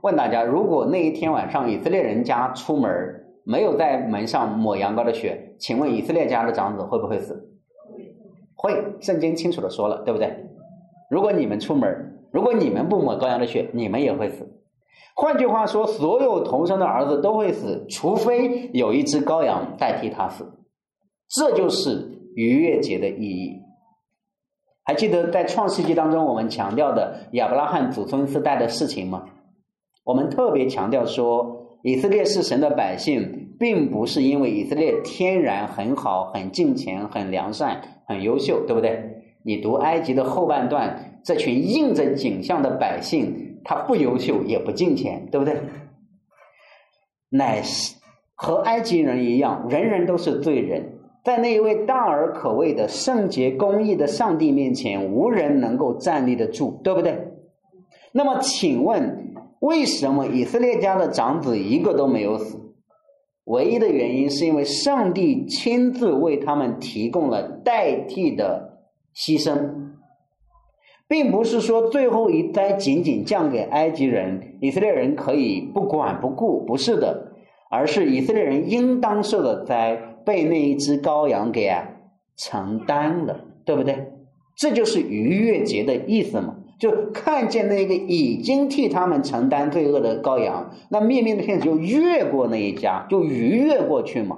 问大家，如果那一天晚上以色列人家出门没有在门上抹羊羔的血，请问以色列家的长子会不会死？会，圣经清楚的说了，对不对？如果你们出门，如果你们不抹羔羊的血，你们也会死。换句话说，所有同生的儿子都会死，除非有一只羔羊代替他死。这就是逾越节的意义。还记得在创世纪当中我们强调的亚伯拉罕祖孙四代的事情吗？我们特别强调说，以色列是神的百姓，并不是因为以色列天然很好、很敬虔、很良善、很优秀，对不对？你读埃及的后半段，这群应着景象的百姓，他不优秀也不敬虔，对不对？乃是和埃及人一样，人人都是罪人，在那一位大而可畏的圣洁公义的上帝面前，无人能够站立得住，对不对？那么请问，为什么以色列家的长子一个都没有死？唯一的原因是因为上帝亲自为他们提供了代替的牺牲，并不是说最后一灾仅仅降给埃及人，以色列人可以不管不顾，不是的，而是以色列人应当受的灾被那一只羔羊给承担了，对不对？这就是逾越节的意思嘛，就看见那个已经替他们承担罪恶的羔羊，那面的天使就越过那一家，就逾越过去嘛。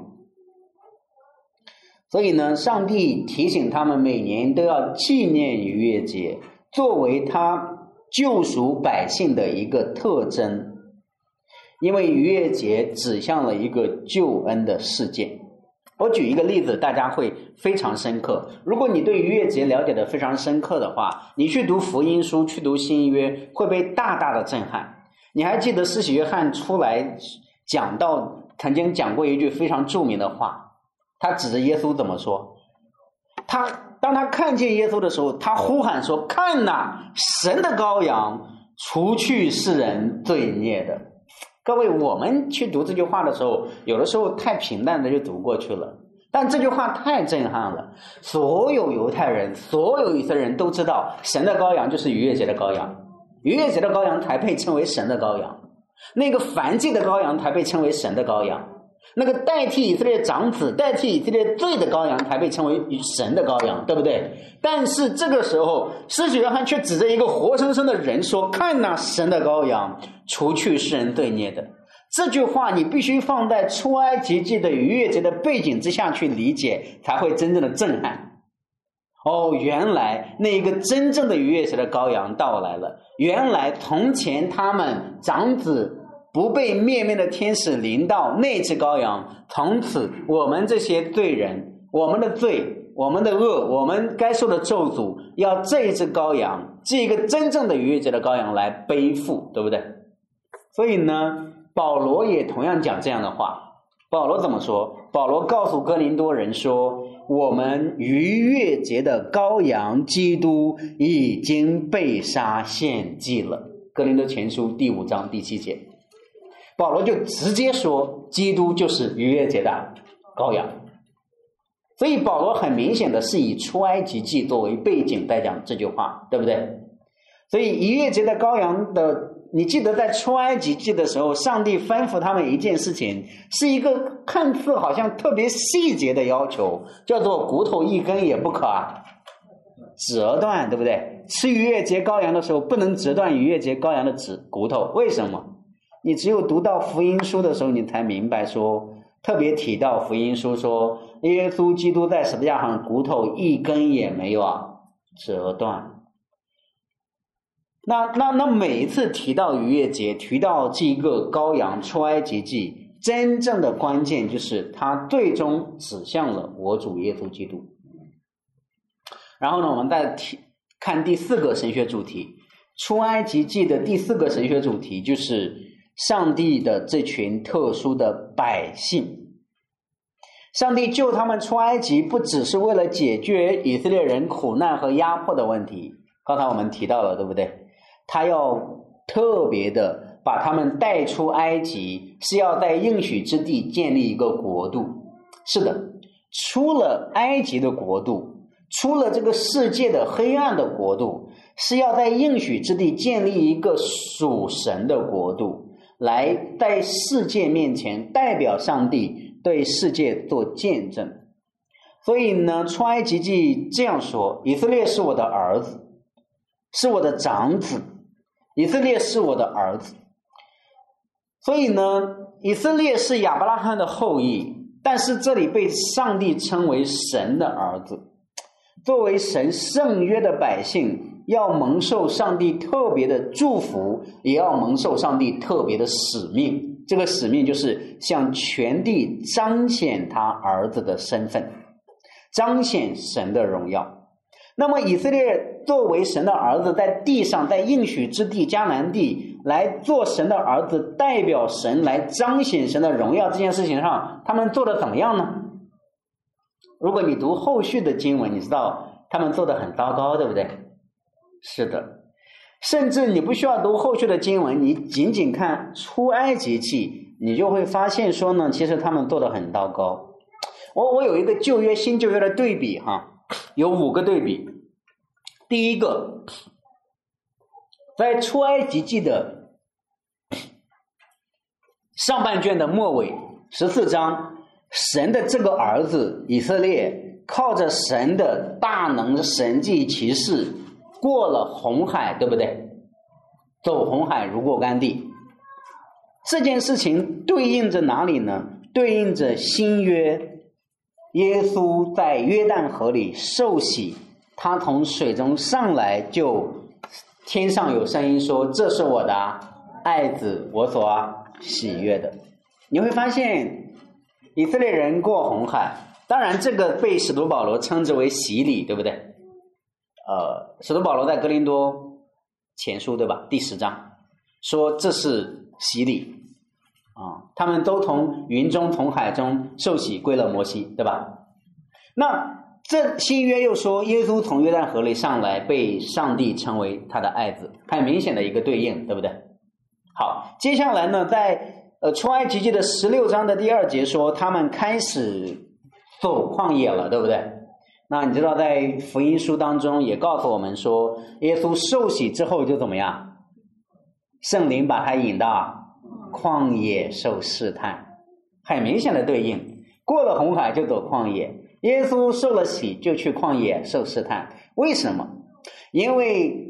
所以呢，上帝提醒他们每年都要纪念逾越节，作为他救赎百姓的一个特征。因为逾越节指向了一个救恩的事件。我举一个例子，大家会非常深刻。如果你对逾越节了解的非常深刻的话，你去读福音书，去读新约，会被大大的震撼。你还记得施洗约翰出来讲到，曾经讲过一句非常著名的话，他指着耶稣怎么说？当他看见耶稣的时候，他呼喊说：看哪，神的羔羊，除去世人罪孽的。各位，我们去读这句话的时候，有的时候太平淡的就读过去了，但这句话太震撼了。所有犹太人，所有以色列人都知道，神的羔羊就是逾越节的羔羊，逾越节的羔羊才被称为神的羔羊，那个燔祭的羔羊才被称为神的羔羊，那个代替以色列长子、代替以色列罪的羔羊才被称为神的羔羊，对不对？但是这个时候，施洗约翰却指着一个活生生的人说：看哪，神的羔羊，除去世人罪孽的。这句话你必须放在出埃及记的逾越节的背景之下去理解，才会真正的震撼。哦，原来那个真正的逾越节的羔羊到来了，原来从前他们长子不被灭命的天使临到那只羔羊，从此我们这些罪人，我们的罪，我们的恶，我们该受的咒诅，要这一只羔羊，这一个真正的逾越节的羔羊来背负，对不对？所以呢，保罗也同样讲这样的话。保罗怎么说？保罗告诉哥林多人说，我们逾越节的羔羊基督已经被杀献祭了。哥林多前书第5章第7节，保罗就直接说基督就是逾越节的羔羊。所以保罗很明显的是以出埃及记作为背景在讲这句话，对不对？所以逾越节的羔羊的，你记得在出埃及记的时候，上帝吩咐他们一件事情，是一个看似好像特别细节的要求，叫做骨头一根也不可折断，对不对？吃逾越节羔羊的时候不能折断逾越节羔羊的骨头，为什么？你只有读到福音书的时候，你才明白说，特别提到福音书说，耶稣基督在十字架上骨头一根也没有折断。那每一次提到逾越节，提到这个羔羊出埃及记，真正的关键就是它最终指向了我主耶稣基督。然后呢，我们再看第4个神学主题，出埃及记的第4个神学主题就是上帝的这群特殊的百姓。上帝救他们出埃及，不只是为了解决以色列人苦难和压迫的问题，刚才我们提到了，对不对？他要特别的把他们带出埃及，是要在应许之地建立一个国度。是的，出了埃及的国度， 出了这个世界的黑暗的国度，是要在应许之地建立一个属神的国度，来在世界面前代表上帝对世界做见证。所以呢，出埃及记这样说，以色列是我的儿子，是我的长子，以色列是我的儿子。所以呢，以色列是亚伯拉罕的后裔，但是这里被上帝称为神的儿子。作为神圣约的百姓，要蒙受上帝特别的祝福，也要蒙受上帝特别的使命。这个使命就是向全地彰显他儿子的身份，彰显神的荣耀。那么以色列作为神的儿子，在地上，在应许之地迦南地来做神的儿子，代表神来彰显神的荣耀，这件事情上他们做得怎么样呢？如果你读后续的经文，你知道他们做得很糟糕，对不对？是的，甚至你不需要读后续的经文，你仅仅看出埃及记，你就会发现说呢，其实他们做得很糟糕。我有一个旧约新旧约的对比哈，有5个对比。第一个，在出埃及记的上半卷的末尾14章，神的这个儿子以色列靠着神的大能神迹奇事过了红海，对不对？走红海如过干地。这件事情对应着哪里呢？对应着新约，耶稣在约旦河里受洗，他从水中上来，就天上有声音说，这是我的爱子，我所喜悦的。你会发现以色列人过红海，当然这个被使徒保罗称之为洗礼，对不对？使徒保罗在哥林多前书，对吧？第10章说这是洗礼他们都从云中从海中受洗归了摩西，对吧？那这新约又说耶稣从约旦河里上来，被上帝称为他的爱子，很明显的一个对应，对不对？好，接下来呢，在出埃及记的16章的第2节说他们开始走旷野了，对不对？那你知道在福音书当中也告诉我们说，耶稣受洗之后就怎么样？圣灵把他引到旷野受试探，很明显的对应。过了红海就走旷野，耶稣受了洗就去旷野受试探。为什么？因为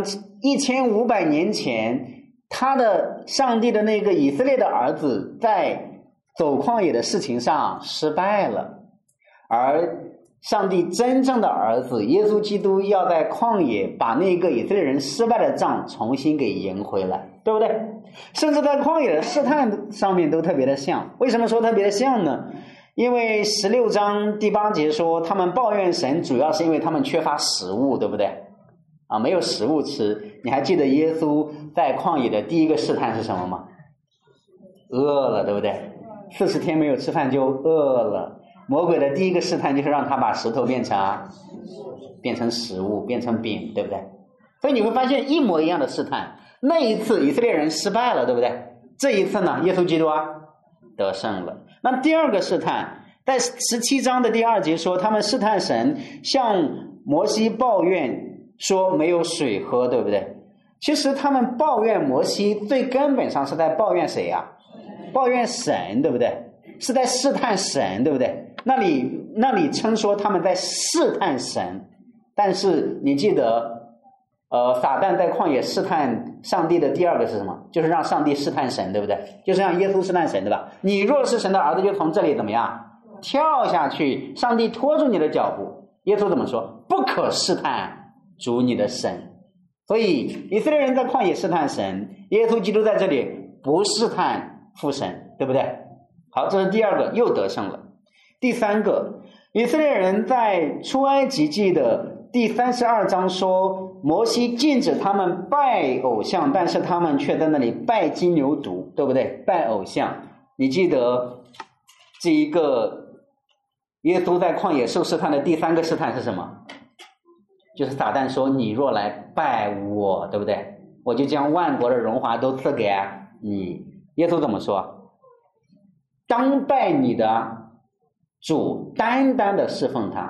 1500年前他的上帝的那个以色列的儿子在走旷野的事情上失败了，而上帝真正的儿子耶稣基督要在旷野把那个以色列人失败的仗重新给赢回来，对不对？甚至在旷野的试探上面都特别的像。为什么说特别的像呢？因为16章第8节说他们抱怨神，主要是因为他们缺乏食物，对不对？没有食物吃。你还记得耶稣在旷野的第一个试探是什么吗？饿了，对不对？40天没有吃饭就饿了。魔鬼的第一个试探就是让他把石头变成食物，变成饼，对不对？所以你会发现一模一样的试探。那一次以色列人失败了，对不对？这一次呢，耶稣基督得胜了。那第二个试探，在17章的第2节说他们试探神，向摩西抱怨说没有水喝，对不对？其实他们抱怨摩西最根本上是在抱怨谁呀？抱怨神，对不对？是在试探神，对不对？那里称说他们在试探神，但是你记得撒旦在旷野试探上帝的第2个是什么？就是让上帝试探神，对不对？就是让耶稣试探神，对吧？你若是神的儿子，就从这里怎么样跳下去，上帝拖住你的脚步。耶稣怎么说？不可试探主你的神。所以以色列人在旷野试探神，耶稣基督在这里不试探父神，对不对？好，这是第2个，又得胜了。第3个，以色列人在出埃及记的第32章说，摩西禁止他们拜偶像，但是他们却在那里拜金牛犊，对不对？拜偶像。你记得这一个耶稣在旷野受试探的第3个试探是什么？就是撒旦说，你若来拜我，对不对？我就将万国的荣华都赐给你。耶稣怎么说？当拜你的主，单单的侍奉他。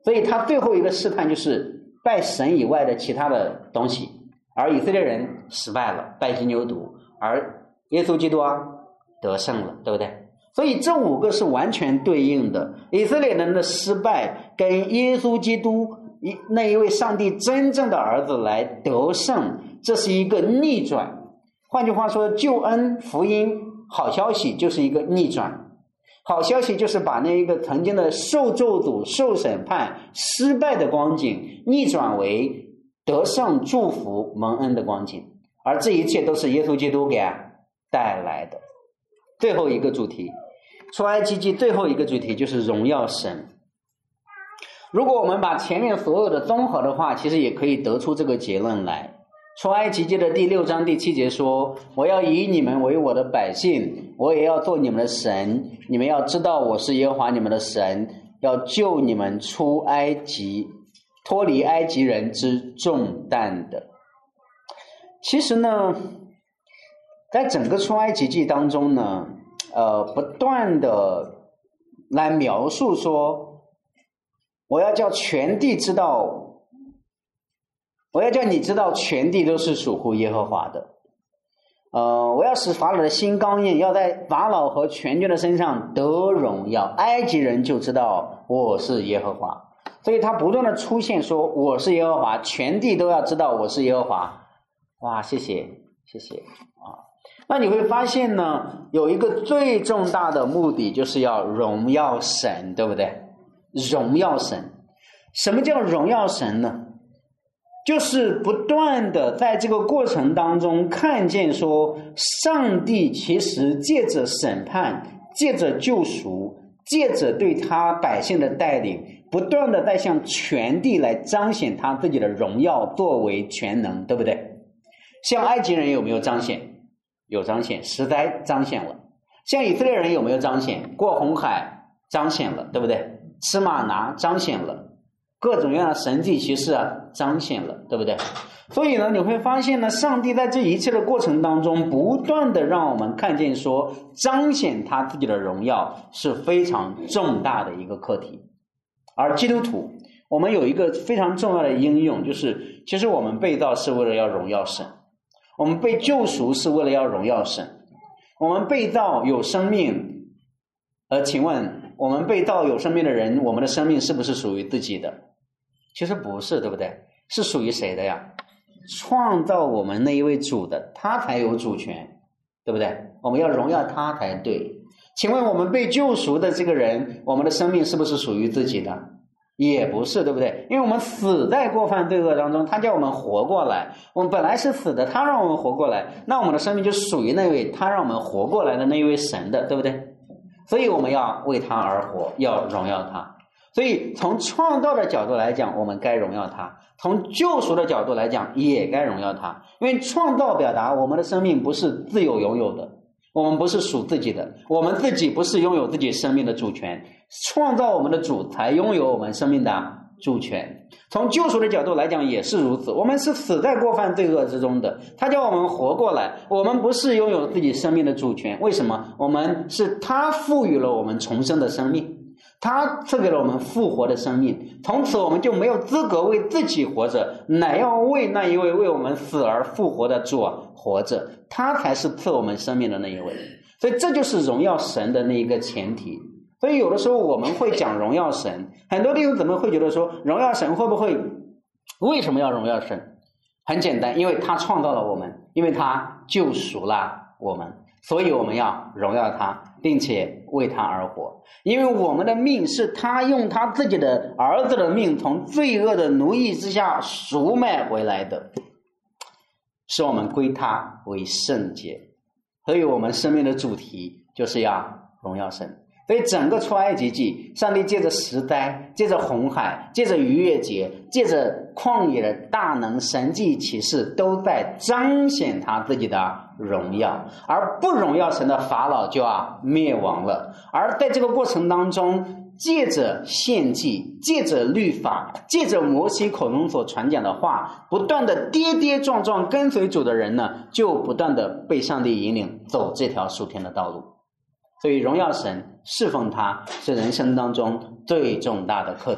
所以他最后一个试探就是拜神以外的其他的东西，而以色列人失败了，拜金牛犊，而耶稣基督得胜了，对不对？所以这5个是完全对应的，以色列人的失败跟耶稣基督那一位上帝真正的儿子来得胜，这是一个逆转。换句话说，救恩福音好消息就是一个逆转，好消息就是把那一个曾经的受咒诅、受审判、失败的光景逆转为得胜、祝福、蒙恩的光景，而这一切都是耶稣基督给带来的。最后一个主题，出埃及记最后一个主题就是荣耀神。如果我们把前面所有的综合的话，其实也可以得出这个结论来。出埃及记的第6章第7节说，我要以你们为我的百姓，我也要做你们的神，你们要知道我是耶和华你们的神，要救你们出埃及，脱离埃及人之重担的。其实呢，在整个出埃及记当中呢，不断的来描述说，我要叫全地知道，我要叫你知道全地都是属乎耶和华的。我要使法老的心刚硬，要在法老和全军的身上得荣耀，埃及人就知道我是耶和华。所以他不断的出现说我是耶和华，全地都要知道我是耶和华。哇，谢谢那你会发现呢，有一个最重大的目的就是要荣耀神，对不对？荣耀神。什么叫荣耀神呢？就是不断的在这个过程当中看见说，上帝其实借着审判，借着救赎，借着对他百姓的带领，不断的在向全地来彰显他自己的荣耀作为全能，对不对？像埃及人有没有彰显？有彰显，十灾彰显了。像以色列人有没有彰显？过红海彰显了，对不对？吃玛拿彰显了，各种各样的神迹奇事彰显了，对不对？所以呢，你会发现呢，上帝在这一切的过程当中，不断的让我们看见说，彰显他自己的荣耀是非常重大的一个课题。而基督徒，我们有一个非常重要的应用，就是其实我们被造是为了要荣耀神，我们被救赎是为了要荣耀神，我们被造有生命。请问我们被造有生命的人，我们的生命是不是属于自己的？其实不是，对不对？是属于谁的呀？创造我们那一位主的，他才有主权，对不对？我们要荣耀他才对。请问我们被救赎的这个人，我们的生命是不是属于自己的？也不是，对不对？因为我们死在过犯罪恶当中，他叫我们活过来，我们本来是死的，他让我们活过来，那我们的生命就属于那位他让我们活过来的那一位神的，对不对？所以我们要为他而活，要荣耀他。所以从创造的角度来讲，我们该荣耀他；从救赎的角度来讲，也该荣耀他。因为创造表达我们的生命不是自由拥有的，我们不是属自己的，我们自己不是拥有自己生命的主权，创造我们的主才拥有我们生命的主权。从救赎的角度来讲也是如此，我们是死在过犯罪恶之中的，他叫我们活过来，我们不是拥有自己生命的主权。为什么？我们是他赋予了我们重生的生命，他赐给了我们复活的生命，从此我们就没有资格为自己活着，乃要为那一位为我们死而复活的主活着，他才是赐我们生命的那一位。所以这就是荣耀神的那一个前提。所以有的时候我们会讲荣耀神，很多弟兄姊妹会觉得说，荣耀神会不会，为什么要荣耀神？很简单，因为他创造了我们，因为他救赎了我们，所以我们要荣耀他，并且为他而活。因为我们的命是他用他自己的儿子的命从罪恶的奴役之下赎买回来的，使我们归他为圣洁。所以我们生命的主题就是要荣耀神。所以整个出埃及记，上帝借着十灾，借着红海，借着逾越节，借着旷野的大能神迹奇事，都在彰显他自己的荣耀。而不荣耀神的法老就要灭亡了。而在这个过程当中，借着献祭，借着律法，借着摩西口中所传讲的话，不断的跌跌撞撞跟随主的人呢，就不断的被上帝引领走这条属天的道路。所以荣耀神，侍奉他是人生当中最重大的课题。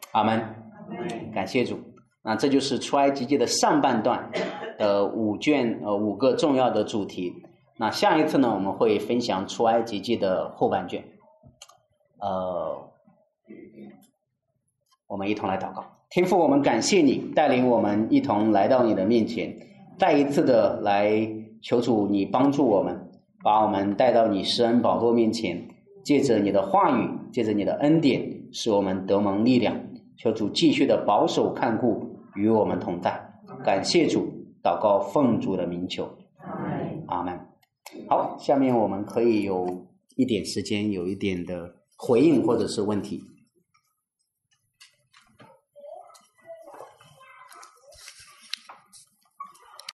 阿门。感谢主。那这就是出埃及记的上半段的5个重要的主题。那下一次呢，我们会分享出埃及记的后半卷。我们一同来祷告。天父，我们感谢你带领我们一同来到你的面前，再一次的来求主你帮助我们，把我们带到你施恩宝座面前，借着你的话语，借着你的恩典，使我们得蒙力量。求主继续的保守看顾，与我们同在。感谢主，祷告奉主的名求，阿们。好，下面我们可以有一点时间，有一点的回应或者是问题。